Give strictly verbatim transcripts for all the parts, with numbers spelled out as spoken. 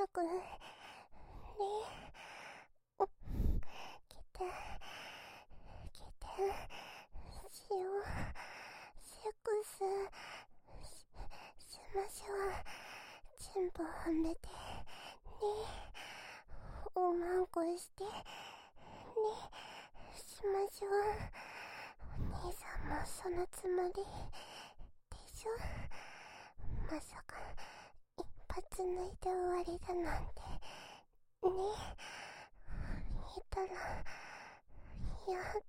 くね、お、来て、来て、しよう、セックス、し、しましょう。チンポはめて、ね、おまんこして、ね、しましょう。お兄さんもそのつもり、でしょ。まさか、一発抜いて終わりだなんて、ね、いたら、嫌です。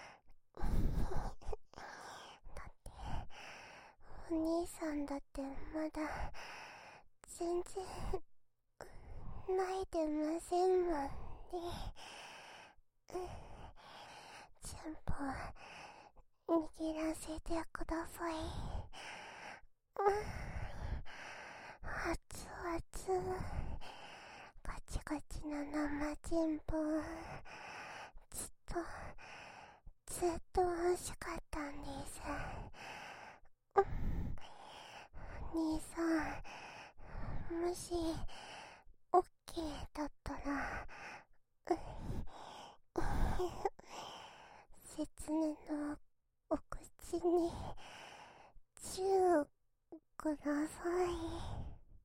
だって、お兄さんだってまだ、全然、泣いてませんもんね。チンポ、握らせてください。熱々、ガチガチな生チンポ、ずっと、ずっと欲しかったんです。お兄さん、もし、オッケーだったら、せつねのお口に、チューください。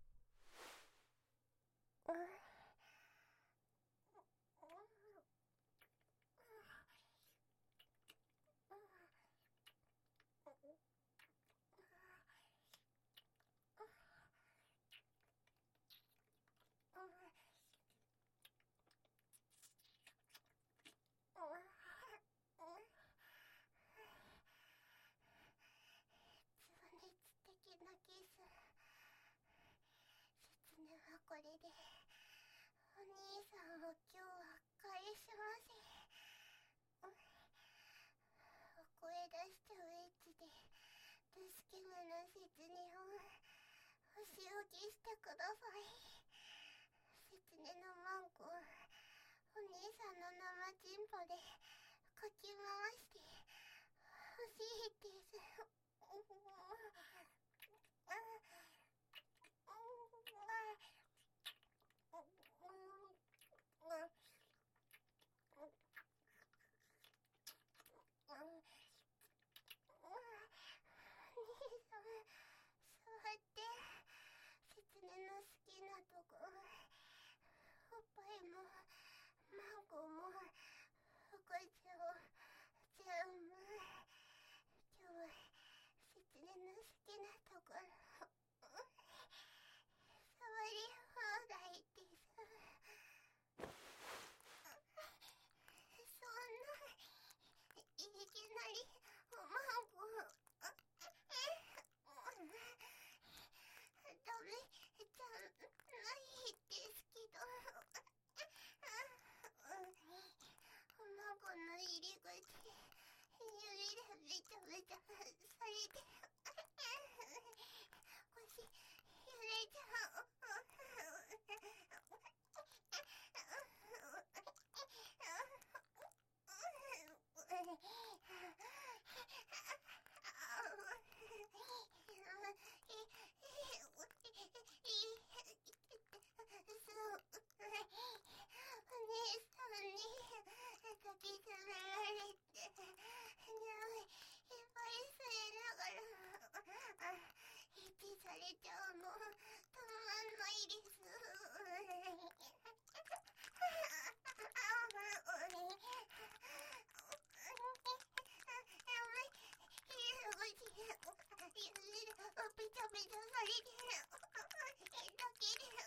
的なキス、せつねはこれでお兄さんを今日は返しません。声出しちゃうエッチで助けぬのせつねをお仕置きしてください。せつねのマンコをお兄さんの生チンポでかき回してほしいです。座って、せつねの好きなとこ、おっぱいもマンコもおこちゃお全部。今日はせつねの好きなところ触り放題です。そんないきなりおまんこダメじゃないですけど、おまんこの入り口指でべちゃべちゃされて腰揺れちゃう。抱きつめられて、匂いいっぱい吸いながら、エッチされちゃうの、たまんないです。べちゃべちゃされてだけで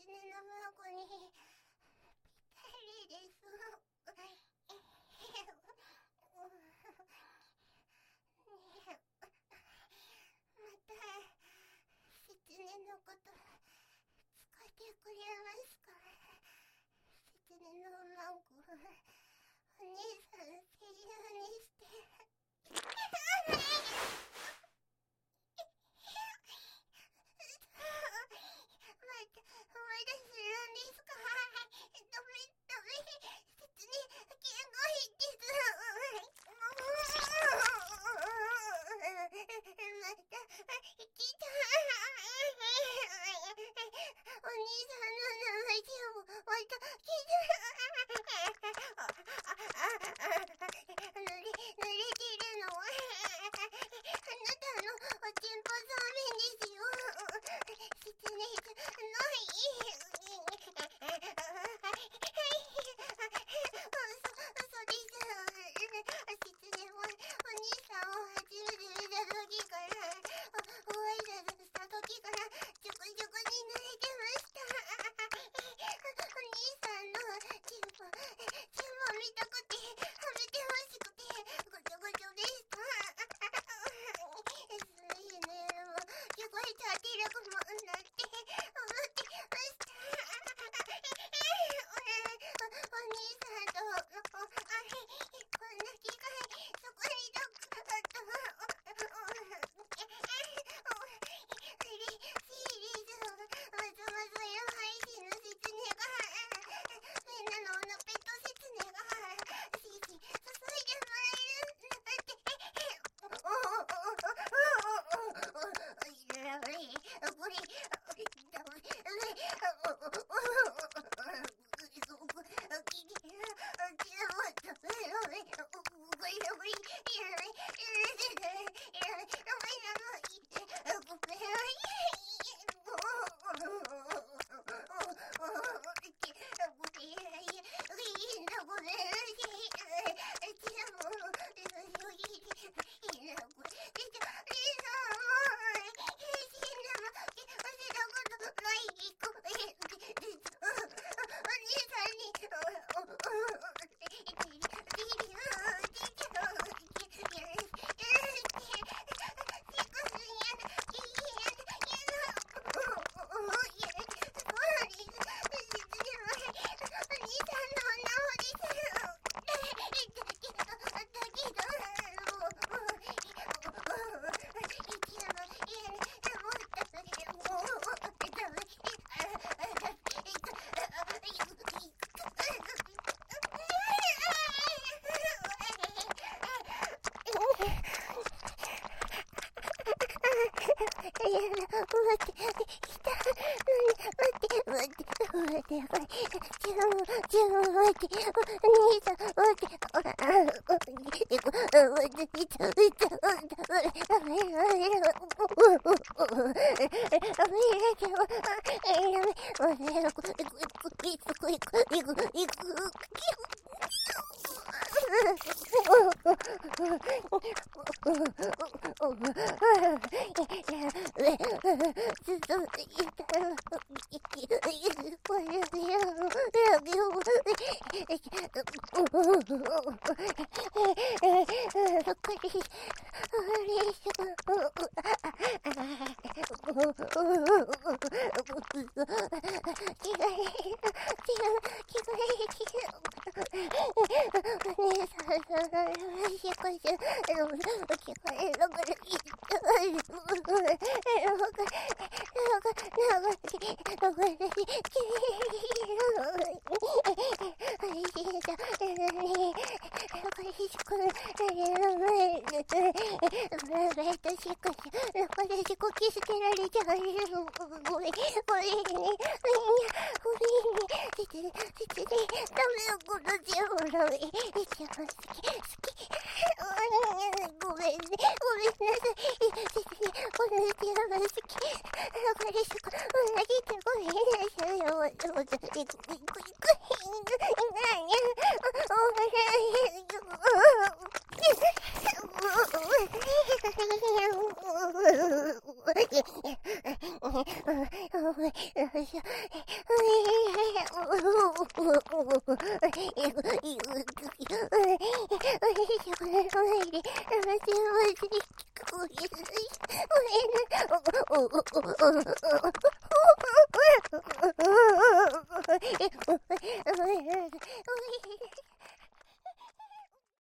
ネの孫にぴったりです。またセツネのこと使ってくれますか？セツネのマンコ、お兄さん声優にして